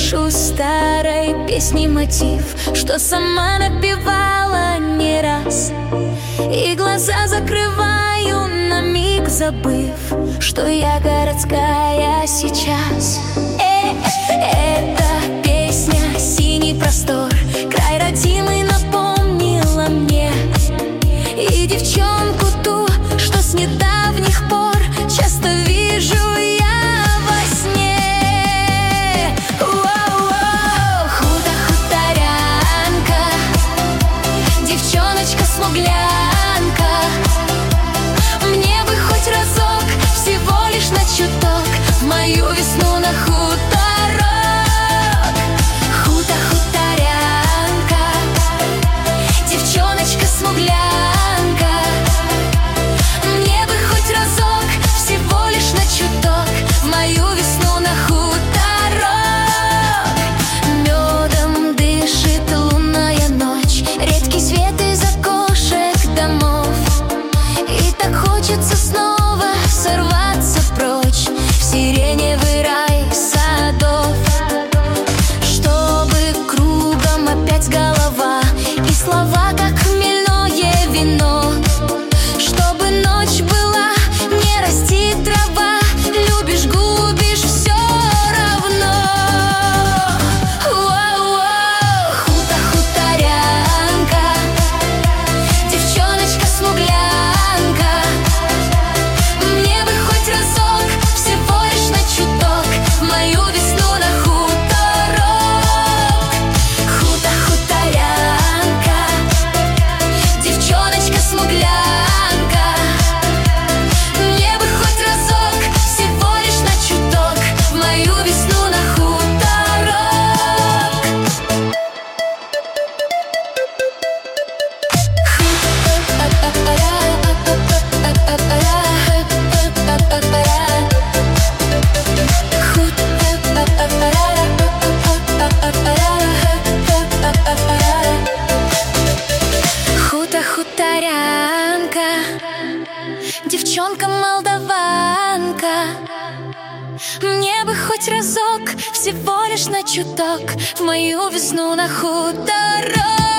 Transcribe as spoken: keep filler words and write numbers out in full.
слышу старой песни мотив, что сама напевала не раз, и глаза закрываю на миг, забыв, что я городская сейчас. Э, эта песня — синий простор, край родимый напомнила мне, и девчонку ту, что с недавних пор часто вижу я во сне. Воу-воу. Худо хуторянка, девчоночка-смуглянка, мне бы хоть разок, всего лишь на чуток, в мою весну на хуторок. Худо хуторянка, девчоночка-смуглянка, мне бы хоть разок, всего лишь на чуток, в мою весну на хуторок. Медом дышит лунная ночь, редкий свет из окошек домов, и так хочется снова сорваться прочь в сиреневый рай садов, чтобы кругом опять голова и слова, как хмельное вино, чтобы ночь была, не расти трава, любишь, губишь, все равно. Воу-воу. Худо хуторянка, девчоночка-смуглянка, мне бы хоть разок, всего лишь на чуток, в мою весну на хуторок. Худо хуторянка, девчоночка-смуглянка, мне бы хоть разок, всего лишь на чуток, в мою весну на хуторок. Худо хуторянка, девчонка-молдаванка, мне бы хоть разок, всего лишь на чуток, в мою весну на хуторок.